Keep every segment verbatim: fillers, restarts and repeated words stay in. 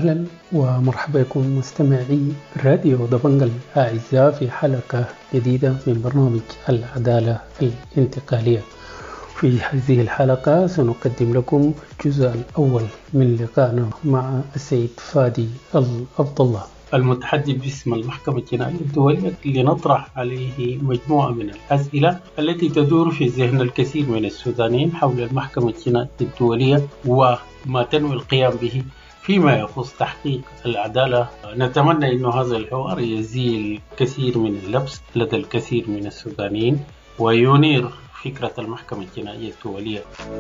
أهلا ومرحبا بكم مستمعي راديو دبنجل الأعزاء في حلقة جديدة من برنامج العدالة الانتقالية. في هذه الحلقة سنقدم لكم الجزء الأول من لقائنا مع السيد فادي العبد الله المتحدث باسم المحكمة الجنائية الدولية، لنطرح عليه مجموعة من الأسئلة التي تدور في ذهن الكثير من السودانيين حول المحكمة الجنائية الدولية وما تنوي القيام به فيما يخص تحقيق العدالة. نتمنى أن هذا الحوار يزيل كثير من اللبس لدى الكثير من السودانيين وينير فكرة المحكمة الجنائية الدولية.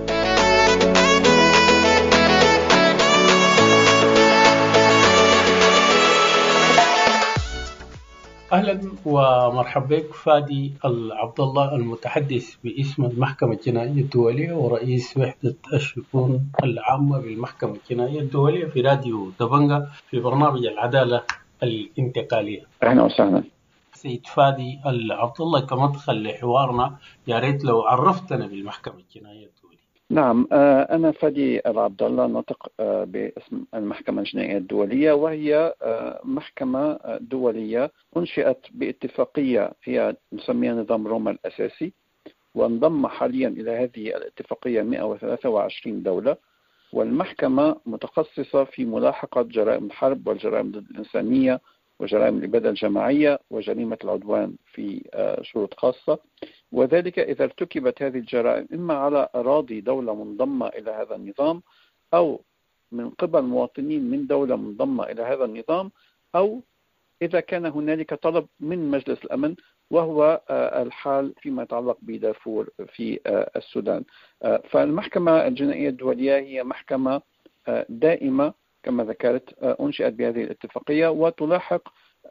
أهلا ومرحبا بك فادي العبد الله المتحدث باسم المحكمة الجنائية الدولية ورئيس وحدة الشؤون العامة بالمحكمة الجنائية الدولية في راديو دبنجة في برنامج العدالة الانتقالية. أهلا وسهلا. سيد فادي العبد الله، كمدخل لحوارنا يا ريت لو عرفتنا بالمحكمة الجنائية الدولية. نعم، أنا فادي العبد الله ناطق باسم المحكمة الجنائية الدولية، وهي محكمة دولية أنشئت باتفاقية هي نسميها نظام روما الأساسي، وانضم حاليا إلى هذه الاتفاقية مئة وثلاثة وعشرين دولة. والمحكمة متخصصة في ملاحقة جرائم الحرب والجرائم ضد الإنسانية وجرائم الإبادة الجماعية وجريمة العدوان في شروط خاصة، وذلك إذا ارتكبت هذه الجرائم إما على أراضي دولة منضمة إلى هذا النظام، أو من قبل مواطنين من دولة منضمة إلى هذا النظام، أو إذا كان هنالك طلب من مجلس الأمن، وهو الحال فيما يتعلق بدارفور في السودان. فالمحكمة الجنائية الدولية هي محكمة دائمة كما ذكرت، أنشئت بهذه الاتفاقية وتلاحق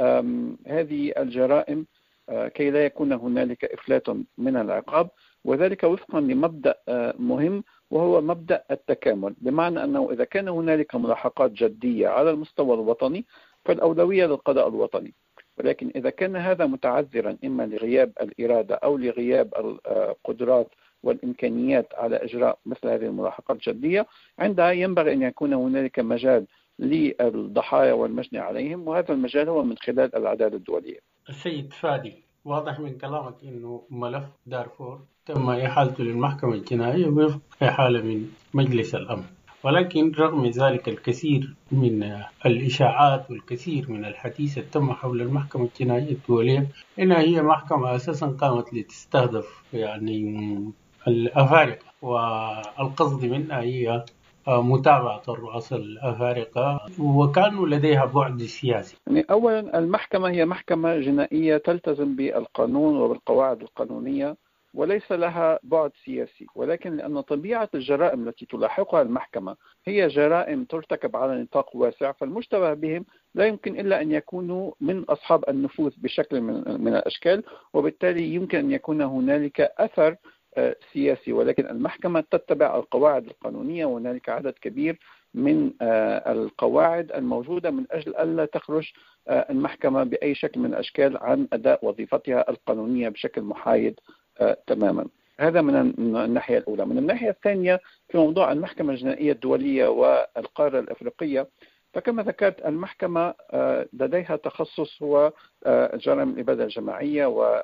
هذه الجرائم كي لا يكون هنالك إفلات من العقاب، وذلك وفقا لمبدأ مهم وهو مبدأ التكامل، بمعنى أنه إذا كان هنالك ملاحقات جدية على المستوى الوطني فالأولوية للقضاء الوطني، ولكن إذا كان هذا متعذرا إما لغياب الإرادة أو لغياب القدرات والإمكانيات على إجراء مثل هذه الملاحقات الجدية، عندها ينبغي أن يكون هنالك مجال للضحايا والمجني عليهم، وهذا المجال هو من خلال العدالة الدولية. السيد فادي، واضح من كلامك أنه ملف دارفور تم إحالته للمحكمة الجنائية وفق إحالة من مجلس الأمن، ولكن رغم ذلك الكثير من الإشاعات والكثير من الحديث تم حول المحكمة الجنائية الدولية إنها هي محكمة أساسا قامت لتستهدف يعني الأفارقة، والقصد منها هي متابعة الرؤساء الأفارقة وكانوا لديها بعد سياسي. يعني أولا المحكمة هي محكمة جنائية تلتزم بالقانون وبالقواعد القانونية وليس لها بعد سياسي، ولكن لأن طبيعة الجرائم التي تلاحقها المحكمة هي جرائم ترتكب على نطاق واسع، فالمشتبه بهم لا يمكن إلا أن يكونوا من أصحاب النفوذ بشكل من, من الأشكال، وبالتالي يمكن أن يكون هنالك أثر سياسي، ولكن المحكمة تتبع القواعد القانونية، وهنالك عدد كبير من القواعد الموجودة من أجل ألا تخرج المحكمة بأي شكل من الأشكال عن أداء وظيفتها القانونية بشكل محايد تماما. هذا من الناحية الأولى. من الناحية الثانية في موضوع المحكمة الجنائية الدولية والقارة الأفريقية، فكما ذكرت المحكمة لديها تخصص هو جرائم الإبادة الجماعية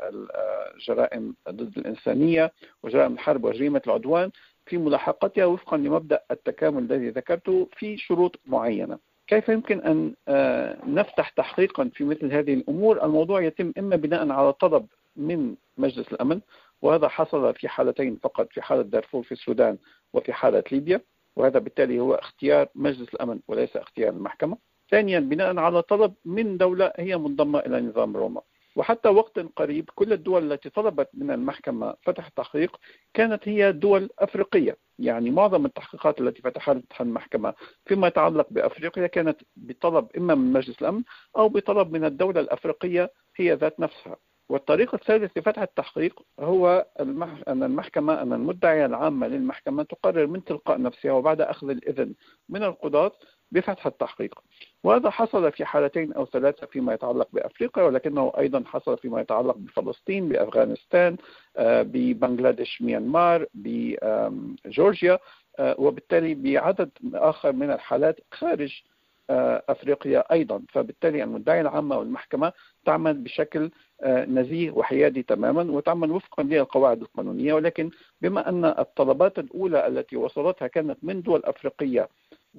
والجرائم ضد الإنسانية وجرائم الحرب وجريمة العدوان في ملاحقتها وفقا لمبدأ التكامل الذي ذكرته في شروط معينة. كيف يمكن أن نفتح تحقيقا في مثل هذه الأمور؟ الموضوع يتم إما بناء على طلب من مجلس الأمن، وهذا حصل في حالتين فقط، في حالة دارفور في السودان وفي حالة ليبيا، وهذا بالتالي هو اختيار مجلس الأمن وليس اختيار المحكمة. ثانيا بناء على طلب من دولة هي منضمة إلى نظام روما، وحتى وقت قريب كل الدول التي طلبت من المحكمة فتح تحقيق كانت هي دول أفريقية، يعني معظم التحقيقات التي فتحتها المحكمة فيما يتعلق بأفريقيا كانت بطلب إما من مجلس الأمن أو بطلب من الدولة الأفريقية هي ذات نفسها. والطريق الثالث لفتح التحقيق هو المح... أن المحكمة أن المدعية العامة للمحكمة تقرر من تلقاء نفسها وبعد أخذ الإذن من القضاة بفتح التحقيق، وهذا حصل في حالتين أو ثلاثة فيما يتعلق بأفريقيا، ولكنه أيضا حصل فيما يتعلق بفلسطين، بأفغانستان، ببنغلاديش، ميانمار، بجورجيا، وبالتالي بعدد آخر من الحالات خارج أفريقيا أيضا. فبالتالي المدعية العامة والمحكمة تعمل بشكل نزيه وحيادي تماما وتعمل وفقا للقواعد القانونية، ولكن بما أن الطلبات الأولى التي وصلتها كانت من دول أفريقية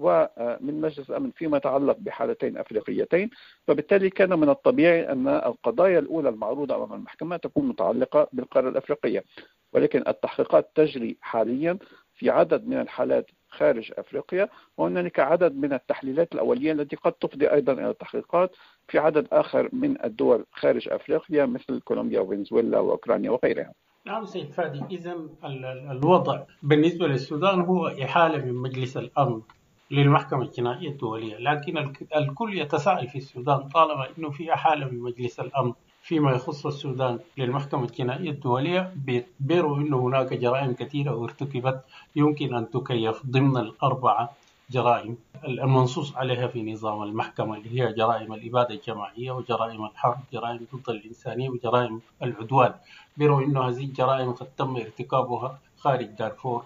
ومن مجلس الأمن فيما يتعلق بحالتين أفريقيتين، فبالتالي كان من الطبيعي أن القضايا الأولى المعروضة أمام المحكمة تكون متعلقة بالقارة الأفريقية. ولكن التحقيقات تجري حاليا في عدد من الحالات خارج أفريقيا، وهناك عدد من التحليلات الأولية التي قد تفضي أيضا إلى التحقيقات في عدد آخر من الدول خارج أفريقيا مثل كولومبيا وفنزويلا وأوكرانيا وغيرها. نعم سيد فادي، إذن الوضع بالنسبة للسودان هو إحالة من مجلس الأمن للمحكمة الجنائية الدولية، لكن الكل يتساءل في السودان طالما أنه في إحالة من مجلس الأمن فيما يخص السودان للمحكمة الجنائية الدولية، بيعتبروا أنه هناك جرائم كثيرة ارتكبت يمكن أن تكيف ضمن الأربعة جرائم المنصوص عليها في نظام المحكمة، اللي هي جرائم الإبادة الجماعية وجرائم الحرب، جرائم ضد الإنسانية وجرائم العدوان. بيروا أنه هذه الجرائم قد تم ارتكابها خارج دارفور،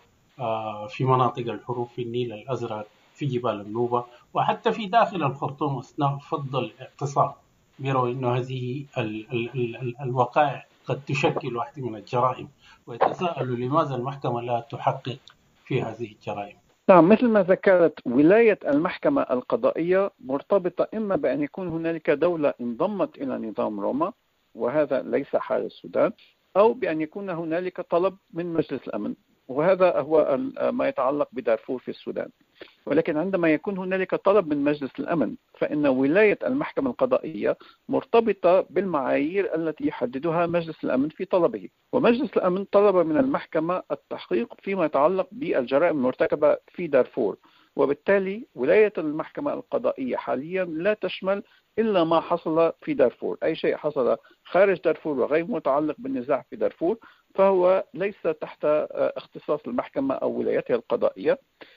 في مناطق الحروب في النيل الأزرق، في جبال النوبة، وحتى في داخل الخرطوم أثناء فض الاعتصام. بيروا أنه هذه ال ال ال الوقائع قد تشكل واحدة من الجرائم، ويتساءلوا لماذا المحكمة لا تحقق في هذه الجرائم. نعم، مثل ما ذكرت، ولاية المحكمة القضائية مرتبطة إما بأن يكون هنالك دولة انضمت إلى نظام روما، وهذا ليس حال السودان، أو بأن يكون هنالك طلب من مجلس الأمن، وهذا هو ما يتعلق بدارفور في السودان. ولكن عندما يكون هنالك طلب من مجلس الأمن فإن ولاية المحكمة القضائية مرتبطة بالمعايير التي يحددها مجلس الأمن في طلبه. ومجلس الأمن طلب من المحكمة التحقيق فيما يتعلق بالجرائم المرتكبة في دارفور، وبالتالي ولاية المحكمة القضائية حاليا لا تشمل إلا ما حصل في دارفور. أي شيء حصل خارج دارفور وغير متعلق بالنزاع في دارفور فهو ليس تحت اختصاص المحكمة أو ولايتها القضائية،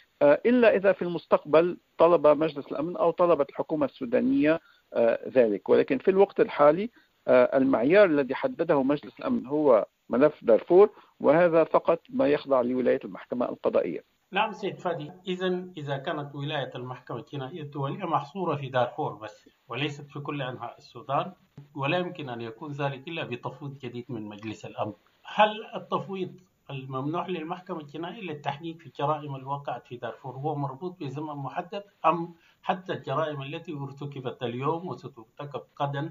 إلا إذا في المستقبل طلب مجلس الأمن أو طلبت الحكومة السودانية ذلك. ولكن في الوقت الحالي المعيار الذي حدده مجلس الأمن هو ملف دارفور، وهذا فقط ما يخضع لولاية المحكمة القضائية. نعم سيد فادي، إذن إذا كانت ولاية المحكمة الجنائية الدولية محصورة في دارفور بس وليست في كل أنحاء السودان، ولا يمكن أن يكون ذلك إلا بتفويض جديد من مجلس الأمن، هل التفويض الممنوح للمحكمة الجنائية للتحقيق في الجرائم الواقعة في دارفور هو مربوط بزمن محدد، أم حتى الجرائم التي ارتكبت اليوم وسترتكب غدا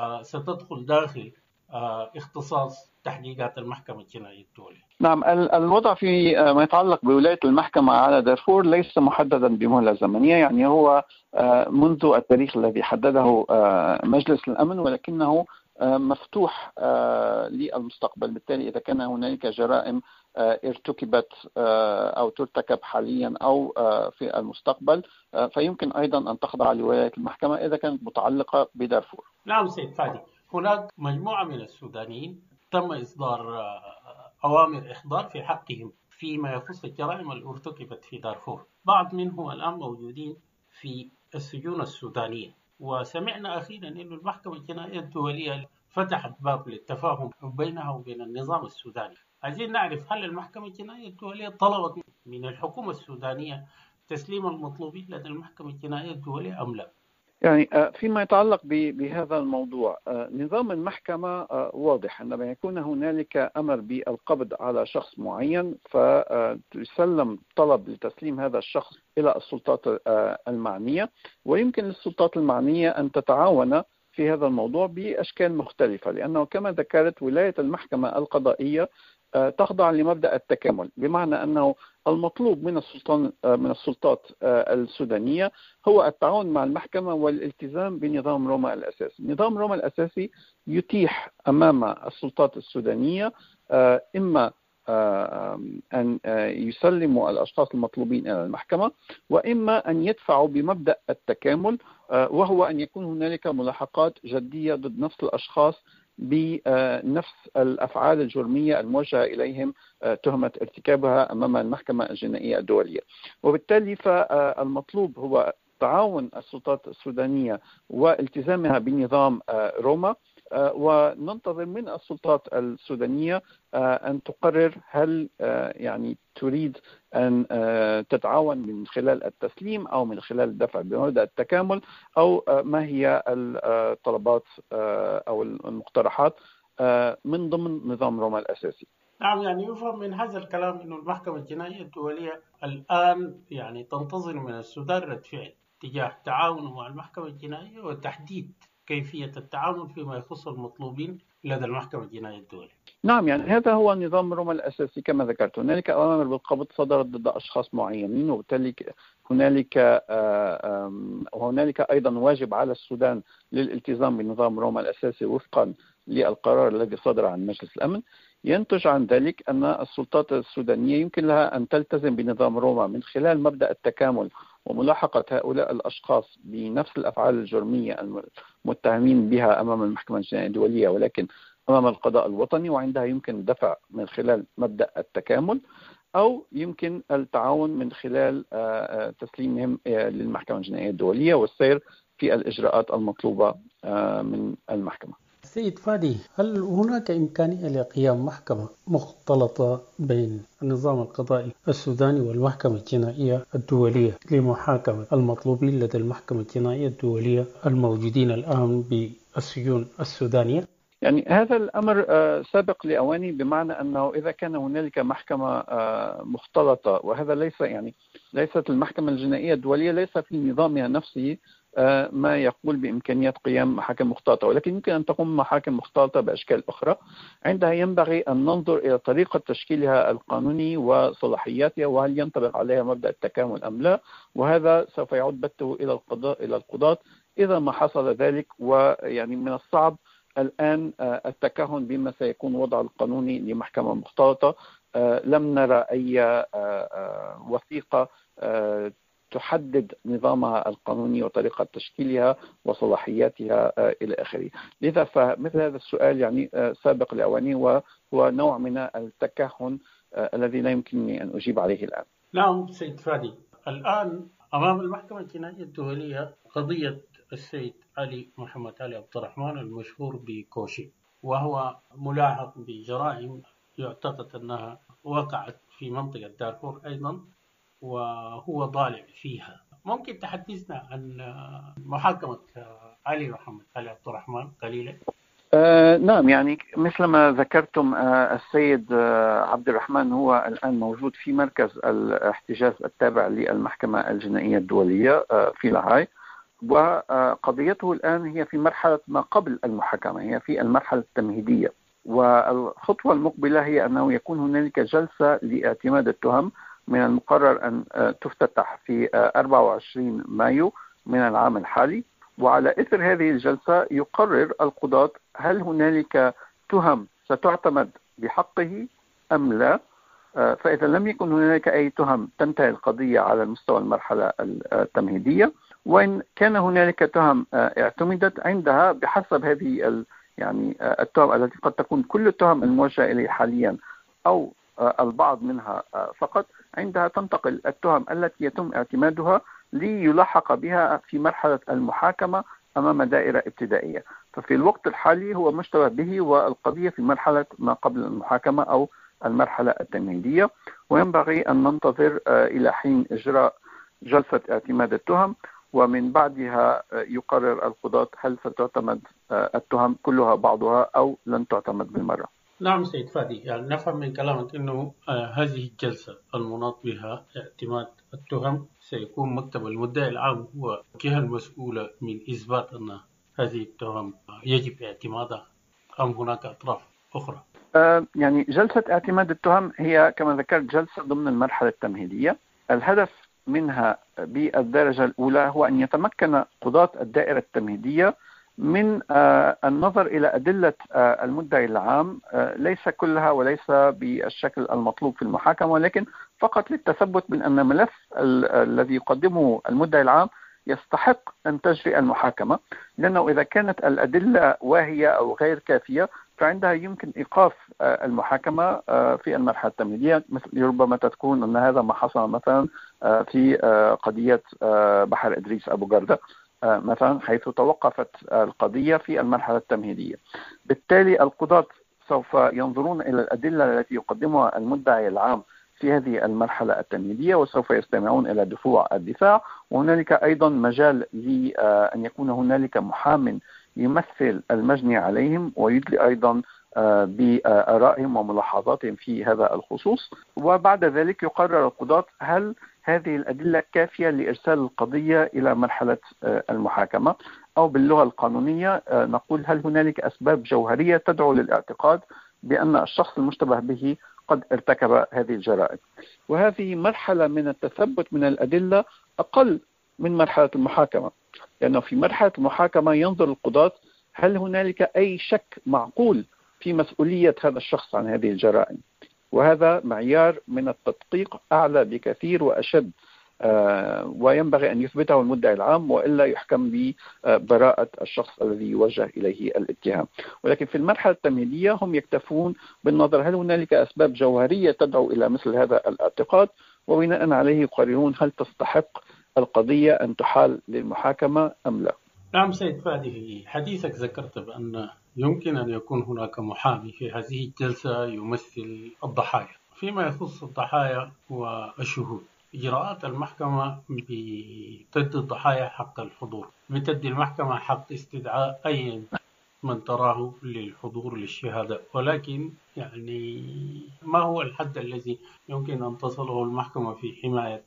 ستدخل داخل اختصاص تحقيقات المحكمة الجنائية الدولية؟ نعم، الوضع في ما يتعلق بولاية المحكمة على دارفور ليس محددا بمهلة زمنية، يعني هو منذ التاريخ الذي حدده مجلس الأمن، ولكنه مفتوح للمستقبل. بالتالي إذا كان هنالك جرائم ارتكبت أو ترتكب حاليا أو في المستقبل فيمكن أيضا أن تخضع لولاية المحكمة إذا كانت متعلقة بدارفور. نعم سيد فادي، هناك مجموعة من السودانيين تم إصدار أوامر إحضار في حقهم فيما يخص الجرائم اللي ارتكبت في دارفور. بعض منهم الآن موجودين في السجون السودانية، وسمعنا أخيرا أن المحكمة الجنائية الدولية فتحت باب للتفاهم بينها وبين النظام السوداني. عايزين نعرف هل المحكمة الجنائية الدولية طلبت من الحكومة السودانية تسليم المطلوبين لدى المحكمة الجنائية الدولية أم لا؟ يعني فيما يتعلق بهذا الموضوع، نظام المحكمة واضح. عندما يكون هنالك أمر بالقبض على شخص معين فيسلم طلب لتسليم هذا الشخص إلى السلطات المعنية، ويمكن للسلطات المعنية أن تتعاون في هذا الموضوع بأشكال مختلفة، لأنه كما ذكرت ولاية المحكمة القضائية تخضع لمبدأ التكامل، بمعنى أنه المطلوب من السلطان من السلطات السودانية هو التعاون مع المحكمة والالتزام بنظام روما الأساسي. نظام روما الأساسي يتيح أمام السلطات السودانية إما أن يسلموا الأشخاص المطلوبين إلى المحكمة، وإما أن يدفعوا بمبدأ التكامل، وهو أن يكون هنالك ملاحقات جدية ضد نفس الأشخاص بنفس الأفعال الجرمية الموجهة إليهم تهمة ارتكابها أمام المحكمة الجنائية الدولية. وبالتالي فالمطلوب هو تعاون السلطات السودانية والتزامها بنظام روما وننتظر من السلطات السودانية أن تقرر هل يعني تريد أن تتعاون من خلال التسليم أو من خلال الدفع بمبدأ التكامل، أو ما هي الطلبات أو المقترحات من ضمن نظام روما الأساسي. نعم، يعني يفهم من هذا الكلام أن المحكمة الجنائية الدولية الآن يعني تنتظر من السودان رد فعل تجاه تعاونه مع المحكمة الجنائية وتحديد كيفية التعامل فيما يخص المطلوبين لدى المحكمة الجنائية الدولية. نعم، يعني هذا هو نظام روما الأساسي كما ذكرت. هنالك أوامر بالقبض صدرت ضد أشخاص معينين، وبالتالي هنالك وهنالك أيضا واجب على السودان للالتزام بنظام روما الأساسي وفقا للقرار الذي صدر عن مجلس الأمن. ينتج عن ذلك أن السلطات السودانية يمكن لها أن تلتزم بنظام روما من خلال مبدأ التكامل وملاحقة هؤلاء الأشخاص بنفس الأفعال الجرمية المتهمين بها أمام المحكمة الجنائية الدولية، ولكن أمام القضاء الوطني، وعندها يمكن الدفع من خلال مبدأ التكامل، أو يمكن التعاون من خلال تسليمهم للمحكمة الجنائية الدولية والسير في الإجراءات المطلوبة من المحكمة. سيد فادي، هل هناك إمكانية لقيام محكمة مختلطة بين النظام القضائي السوداني والمحكمة الجنائية الدولية لمحاكمة المطلوبين لدى المحكمة الجنائية الدولية الموجودين الآن بالسجون السودانية؟ يعني هذا الأمر سابق لأواني، بمعنى أنه إذا كان هنالك محكمة مختلطة، وهذا ليس يعني ليست المحكمة الجنائية الدولية ليس في نظامها نفسه ما يقول بإمكانية قيام محاكم مختلطة، ولكن يمكن أن تقوم محاكم مختلطة بأشكال أخرى. عندها ينبغي أن ننظر إلى طريقة تشكيلها القانوني وصلاحياتها، وهل ينطبق عليها مبدأ التكامل أم لا، وهذا سوف يعود بته إلى القضاء إلى القضاة إذا ما حصل ذلك. ويعني من الصعب الآن التكهن بما سيكون وضع القانوني لمحكمة مختلطة. لم نرى أي وثيقة تحدد نظامها القانوني وطريقة تشكيلها وصلاحياتها إلى آخره. لذا فمثل هذا السؤال يعني سابق لأوانه، وهو نوع من التكهن الذي لا يمكنني أن أجيب عليه الآن. نعم سيد فادي، الآن أمام المحكمة الجنائية الدولية قضية السيد علي محمد علي عبد الرحمن المشهور بكوشي، وهو ملاحق بجرائم يعتقد أنها وقعت في منطقة دارفور أيضا، وهو ضالع فيها. ممكن تحدثنا عن محاكمة علي محمد علي عبد الرحمن قليلا؟ آه نعم، يعني مثل ما ذكرتم آه السيد آه عبد الرحمن هو الآن موجود في مركز الاحتجاز التابع للمحكمة الجنائية الدولية آه في لاهاي، وقضيته الآن هي في مرحلة ما قبل المحاكمة، هي في المرحلة التمهيدية. والخطوة المقبلة هي أنه يكون هنالك جلسة لاعتماد التهم من المقرر أن تفتتح في أربعة وعشرين مايو من العام الحالي، وعلى إثر هذه الجلسة يقرر القضاة هل هنالك تهم ستعتمد بحقه أم لا. فإذا لم يكن هنالك أي تهم تنتهي القضية على مستوى المرحلة التمهيدية، وإن كان هنالك تهم اعتمدت عندها بحسب هذه يعني التهم التي قد تكون كل التهم الموجهة إليه حاليا أو البعض منها فقط، عندها تنتقل التهم التي يتم اعتمادها ليلاحق بها في مرحلة المحاكمة أمام دائرة ابتدائية. ففي الوقت الحالي هو مشتبه به والقضية في مرحلة ما قبل المحاكمة أو المرحلة التمهيدية، وينبغي أن ننتظر إلى حين إجراء جلسة اعتماد التهم، ومن بعدها يقرر القضاة هل ستعتمد التهم كلها بعضها أو لن تعتمد بالمرة. نعم سيد فادي، يعني نفهم من كلامك أنه آه هذه الجلسة المناط بها اعتماد التهم سيكون مكتب المدعي العام هو الجهة المسؤولة من إثبات أن هذه التهم يجب اعتمادها، أم هناك أطراف أخرى؟ آه يعني جلسة اعتماد التهم هي كما ذكرت جلسة ضمن المرحلة التمهيدية. الهدف منها بالدرجة الأولى هو أن يتمكن قضاة الدائرة التمهيدية من آه النظر إلى أدلة آه المدعي العام، آه ليس كلها وليس بالشكل المطلوب في المحاكمة، ولكن فقط للتثبت من أن ملف الذي يقدمه المدعي العام يستحق أن تجري المحاكمة، لأنه إذا كانت الأدلة واهية أو غير كافية فعندها يمكن إيقاف آه المحاكمة آه في المرحلة التمهيدية. مثل ربما تذكرون أن هذا ما حصل مثلا آه في آه قضية آه بحر إدريس أبو جردة، مثلا حيث توقفت القضية في المرحلة التمهيدية. بالتالي القضاة سوف ينظرون إلى الأدلة التي يقدمها المدعي العام في هذه المرحلة التمهيدية وسوف يستمعون إلى دفوع الدفاع، وهنالك أيضا مجال لأن يكون هنالك محام يمثل المجني عليهم ويدلي أيضا بآرائهم وملاحظاتهم في هذا الخصوص. وبعد ذلك يقرر القضاة هل هذه الأدلة كافية لإرسال القضية إلى مرحلة المحاكمة، أو باللغة القانونية نقول هل هنالك أسباب جوهرية تدعو للاعتقاد بأن الشخص المشتبه به قد ارتكب هذه الجرائم. وهذه مرحلة من التثبت من الأدلة أقل من مرحلة المحاكمة، لأنه في مرحلة المحاكمة ينظر القضاة هل هنالك أي شك معقول في مسؤولية هذا الشخص عن هذه الجرائم، وهذا معيار من التدقيق أعلى بكثير وأشد، آه وينبغي أن يثبته المدعي العام وإلا يحكم ببراءة الشخص الذي يوجه إليه الاتهام. ولكن في المرحلة التمهيدية هم يكتفون بالنظر هل هنالك أسباب جوهرية تدعو إلى مثل هذا الاعتقاد، وبناء عليه يقررون هل تستحق القضية أن تحال للمحاكمة أم لا. نعم سيد فادي، في حديثك ذكرت بأن يمكن أن يكون هناك محامي في هذه الجلسة يمثل الضحايا. فيما يخص الضحايا والشهود، إجراءات المحكمة بتدي الضحايا حق الحضور، بتدي المحكمة حق استدعاء أي من تراه للحضور للشهادة، ولكن يعني ما هو الحد الذي يمكن أن تصله المحكمة في حماية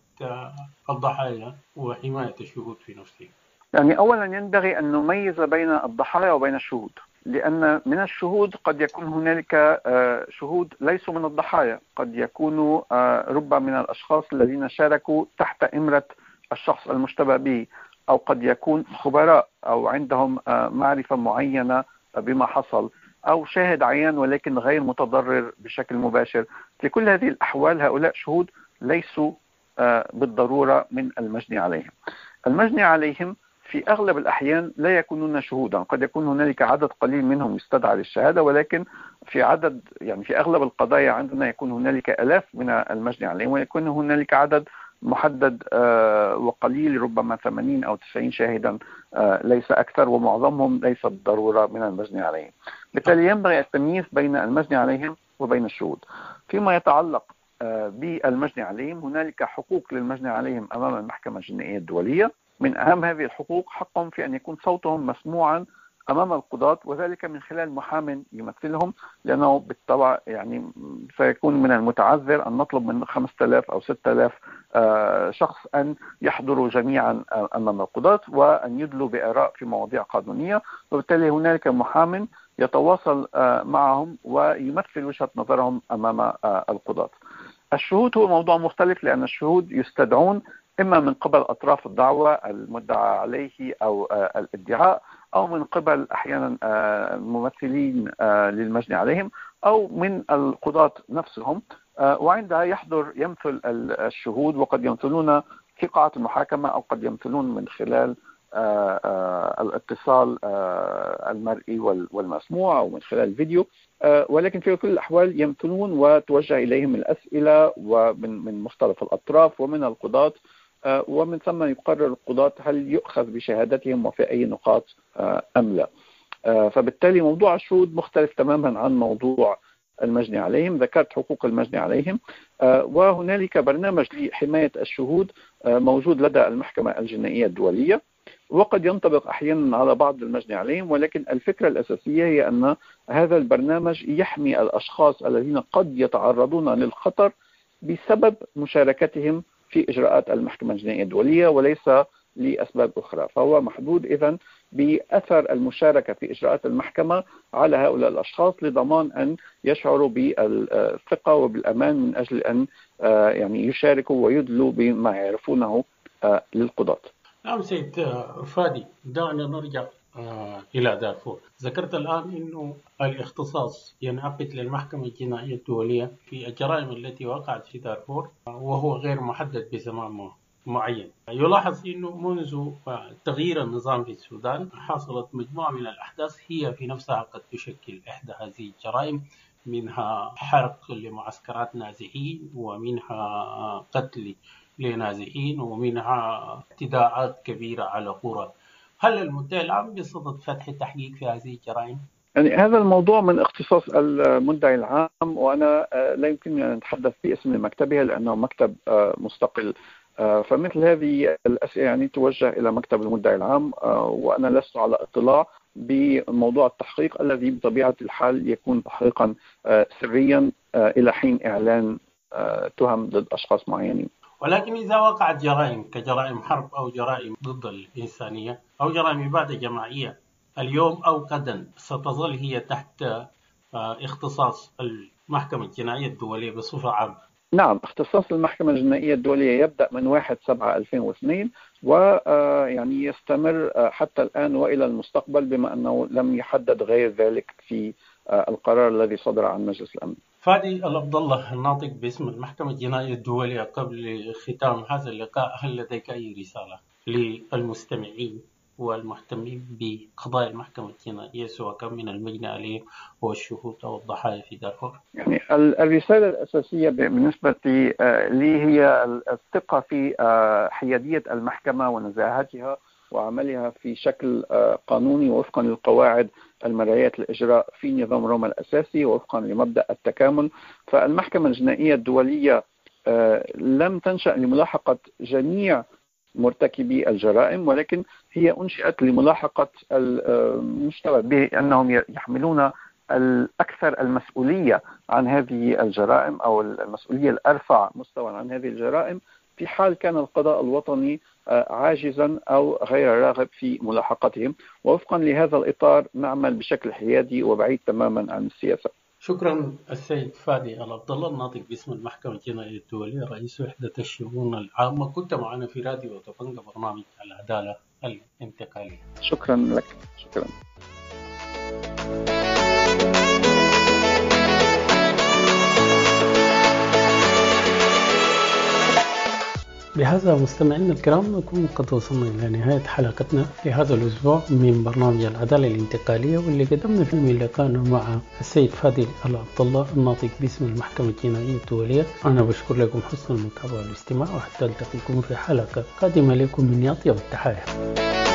الضحايا وحماية الشهود في نفسهم؟ يعني أولا ينبغي أن نميز بين الضحايا وبين الشهود، لأن من الشهود قد يكون هنالك شهود ليسوا من الضحايا، قد يكونوا ربما من الأشخاص الذين شاركوا تحت إمرة الشخص المشتبه به، أو قد يكون خبراء أو عندهم معرفة معينة بما حصل، أو شاهد عيان ولكن غير متضرر بشكل مباشر. في كل هذه الأحوال هؤلاء شهود ليسوا بالضرورة من المجني عليهم. المجني عليهم في أغلب الأحيان لا يكونون شهودا، قد يكون هنالك عدد قليل منهم يستدعى للشهادة، ولكن في عدد يعني في أغلب القضايا عندنا يكون هنالك آلاف من المجني عليهم، ويكون هنالك عدد محدد وقليل ربما ثمانين أو تسعين شاهدا ليس أكثر، ومعظمهم ليس بالضرورة من المجني عليهم. بالتالي ينبغي التمييز بين المجني عليهم وبين الشهود. فيما يتعلق بالمجني عليهم هنالك حقوق للمجني عليهم أمام المحكمة الجنائية الدولية. من أهم هذه الحقوق حقهم في أن يكون صوتهم مسموعا أمام القضاة، وذلك من خلال محام يمثلهم، لأنه بالطبع يعني سيكون من المتعذر أن نطلب من خمسة آلاف أو ستة آلاف شخص أن يحضروا جميعا أمام القضاة وأن يدلوا بآراء في مواضيع قانونية، وبالتالي هنالك محام يتواصل معهم ويمثل وجهة نظرهم أمام القضاة. الشهود هو موضوع مختلف، لأن الشهود يستدعون إما من قبل أطراف الدعوة المدعى عليه أو الادعاء، أو من قبل أحيانا ممثلين للمجني عليهم، أو من القضاة نفسهم، وعندها يحضر يمثل الشهود، وقد يمثلون في قاعة المحاكمة أو قد يمثلون من خلال الاتصال المرئي والمسموع أو من خلال الفيديو، ولكن في كل الأحوال يمثلون وتوجه إليهم الأسئلة ومن من مختلف الأطراف ومن القضاة، ومن ثم يقرر القضاة هل يؤخذ بشهادتهم وفي أي نقاط أم لا. فبالتالي موضوع الشهود مختلف تماما عن موضوع المجني عليهم. ذكرت حقوق المجني عليهم، وهنالك برنامج لحماية الشهود موجود لدى المحكمة الجنائية الدولية، وقد ينطبق أحيانا على بعض المجني عليهم، ولكن الفكرة الأساسية هي أن هذا البرنامج يحمي الأشخاص الذين قد يتعرضون للخطر بسبب مشاركتهم في إجراءات المحكمة الجنائية الدولية وليس لأسباب أخرى. فهو محدود إذن بأثر المشاركة في إجراءات المحكمة على هؤلاء الأشخاص لضمان أن يشعروا بالثقة وبالأمان من أجل أن يعني يشاركوا ويدلوا بما يعرفونه للقضاة. نعم سيد فادي، دعنا نرجع إلى دارفور. ذكرت الآن أنه الاختصاص ينعقد للمحكمة الجنائية الدولية في الجرائم التي وقعت في دارفور، وهو غير محدد بزمان معين. يلاحظ أنه منذ تغيير النظام في السودان حصلت مجموعة من الأحداث هي في نفسها قد تشكل إحدى هذه الجرائم، منها حرق لمعسكرات نازحين، ومنها قتل لنازحين، ومنها اعتداءات كبيرة على قرى. هل المدعي العام بصدد فتح التحقيق في هذه الجرائم؟ يعني هذا الموضوع من اختصاص المدعي العام، وأنا لا يمكنني أن أتحدث باسم مكتبه لأنه مكتب مستقل، فمثل هذه الأسئلة يعني توجه إلى مكتب المدعي العام، وأنا لست على اطلاع بموضوع التحقيق الذي بطبيعة الحال يكون تحقيقا سريا إلى حين إعلان تهم ضد أشخاص معينين. ولكن إذا وقعت جرائم كجرائم حرب أو جرائم ضد الإنسانية أو جرائم إبادة جماعية اليوم أو غدا ستظل هي تحت اختصاص المحكمة الجنائية الدولية بصفة عامة. نعم، اختصاص المحكمة الجنائية الدولية يبدأ من واحد سبعة ألفين واثنين ويعني يستمر حتى الآن وإلى المستقبل، بما أنه لم يحدد غير ذلك في القرار الذي صدر عن مجلس الأمن. فادي العبد الله الناطق باسم المحكمة الجنائية الدولية، قبل ختام هذا اللقاء هل لديك أي رسالة للمستمعين والمهتمين بقضايا المحكمة الجنائية سواء كان من المجني عليهم والشهود أو الضحايا في دارفور؟ يعني الرسالة الأساسية بالنسبة لي هي الثقة في حيادية المحكمة ونزاهتها وعملها في شكل قانوني وفقا للقواعد المرعية للإجراء في نظام روما الأساسي وفقا لمبدأ التكامل. فالمحكمة الجنائية الدولية لم تنشأ لملاحقة جميع مرتكبي الجرائم، ولكن هي أنشئت لملاحقة المشتبه بأنهم يحملون الأكثر المسؤولية عن هذه الجرائم أو المسؤولية الأرفع مستوى عن هذه الجرائم في حال كان القضاء الوطني عاجزا أو غير راغب في ملاحقتهم. ووفقا لهذا الإطار نعمل بشكل حيادي وبعيد تماما عن السياسة. شكرا السيد فادي العبد الله الناطق باسم المحكمة الجنائية الدولية رئيس وحدة الشؤون العامة، كنت معنا في راديو دبنجة برنامج العدالة الانتقالية. شكرا لك. شكرا. بهذا مستمعينا الكرام نكون قد وصلنا إلى نهاية حلقتنا لهذا الأسبوع من برنامج العدالة الانتقالية، واللي قدمنا فيه لقاءنا مع السيد فادي العبد الله الناطق باسم المحكمة الجنائية الدولية. أنا بشكر لكم حسن المتابعة والاستماع، وحتى ألتقيكم في حلقة قادمة لكم من أطيب التحايا.